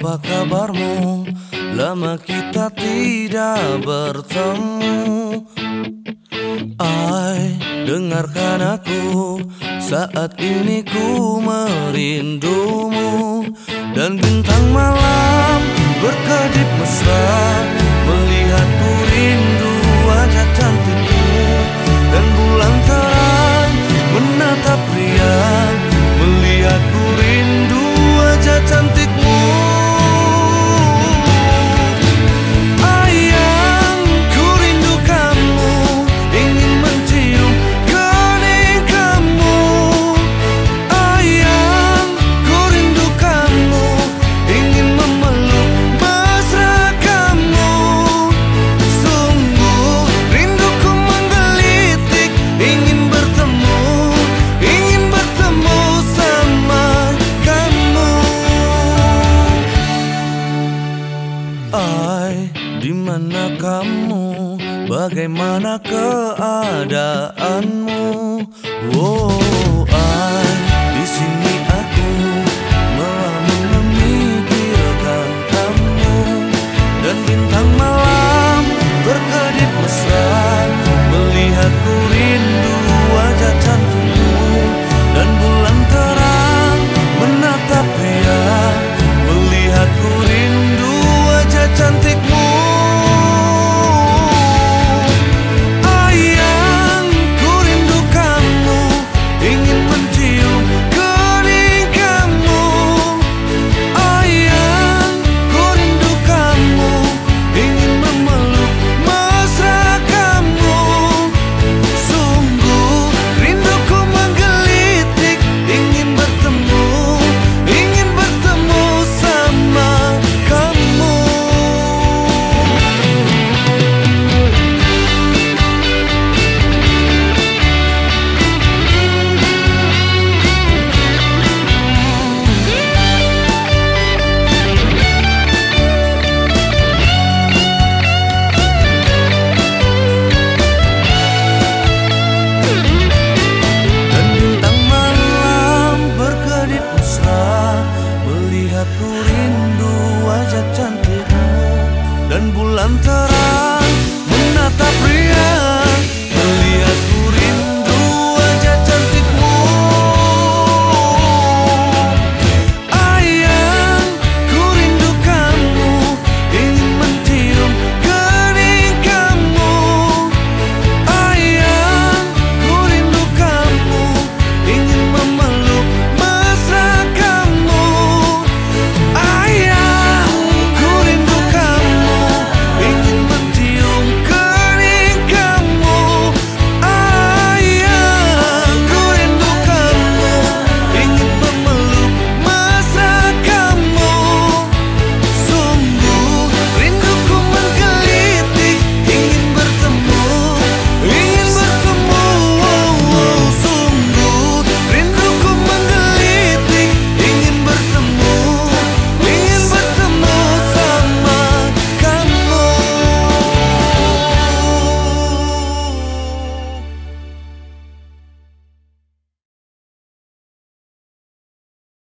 apa kabarmu? Lama kita tidak bertemu. Ai, dengarkan aku, saat ini ku merindumu. Dan bintang malam berkedip mesra, melihatku rindu wajah cantikmu. Dan bulan terang menatap riang, melihatku rindu wajah cantikmu. Ayang, ku rindu kamu, ingin mencium kening kamu. Ayang, ku rindu kamu, ingin memeluk mesra kamu. Sungguh rinduku menggelitik, ingin bertemu sama kamu. Ai, di mana kamu? Bagaimana keadaanmu? Oh, ai, di sini aku melamun memikirkan kamu. Dan bintang malam